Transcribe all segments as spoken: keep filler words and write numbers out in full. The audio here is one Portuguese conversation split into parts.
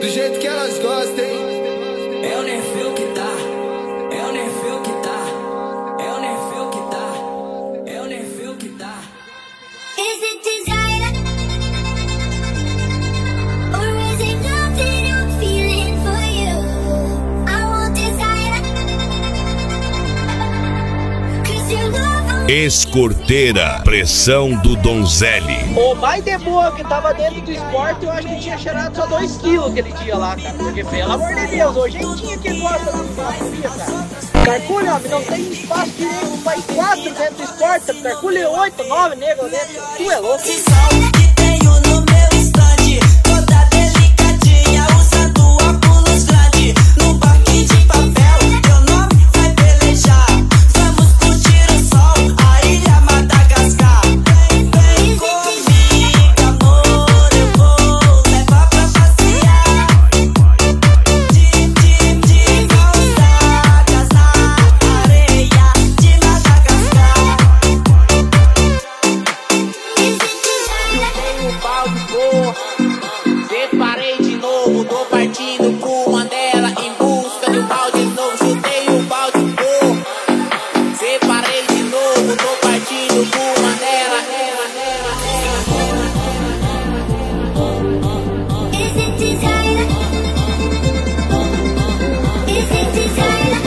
do jeito que elas gostam, hein? É o Nerfeu que tá, é o Nerfeu que tá, é o Nerfeu que tá, é o Nerfeu que tá. Is it desire? Or is it love that I'm feeling for you? I want desire. Cause your love. Escorteira, pressão do Donzelli. O mais de boa que tava dentro do esporte, eu acho que tinha cheirado só dois quilos aquele dia lá, cara. Porque, pelo amor de Deus, o jeitinho que gosta do esporte, cara. Carcule, homem, não tem espaço direito pra ir quatro dentro do esporte. Carcule oito, nove negros dentro. Tu é louco. Que tenho no meu estande, toda delicadinha, usando óculos grande. No parque de papel, meu nome vai pelejar. Vamos curtir o sol, a ilha Madagascar. Vem comigo, amor, eu vou levar pra passear. De, de, de Gonzagas na areia de Madagascar. Chutei o balde, porra. Separei de novo, tô partindo pro Mandela em busca de um balde novo. Chutei o balde, porra. Separei de novo, tô partindo pro Mandela. Is it desire? Is it desire?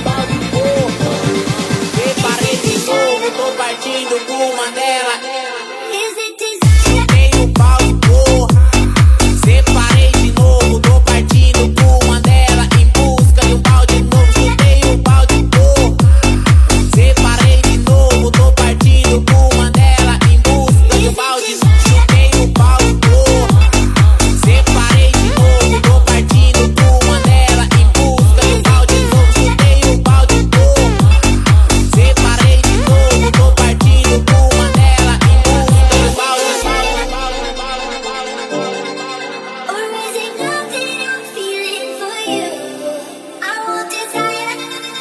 Separei de novo, tô partindo pro Mandela. Is it desire? Chutei o balde, porra. Separei de novo, tô partindo pro Mandela em busca de um balde novo. Chutei o balde, porra. Separei de novo, tô partindo pro Mandela em busca de um balde novo. Chutei o balde, porra. Separei de novo, tô partindo pro Mandela em busca de um balde novo. Chutei o balde, porra. Separei de novo, tô partindo pro Mandela em busca de um balde Or is it love that I'm feeling for you? I want desire.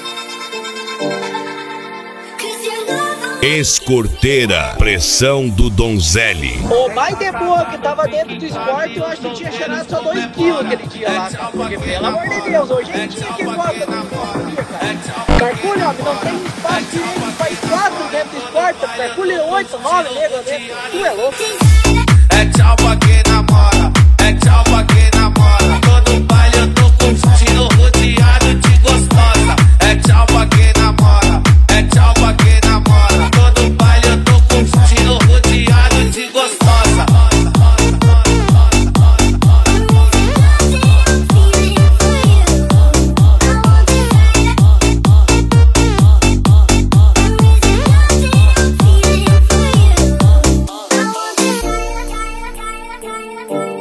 Cause your love. Escorteira, pressão do Donzelli. O mais de boa que tava dentro do esporte, eu acho que tinha cheirado só dois quilos aquele dia lá, cara. Porque, pelo amor de Deus, o jeitinho que gosta do esporte, cara. Carcule, homem, não tem espaço direito pra ir quatro dentro do esporte. Carcule oito, nove negros dentro. Tu é louco. É tchau pra quem namora, é tchau pra quem namora. Todo baile eu tô curtindo, rodeado de gostosa. É tchau pra quem namora, é tchau pra quem namora. Todo baile eu tô curtindo, rodeado de gostosa. I want desire.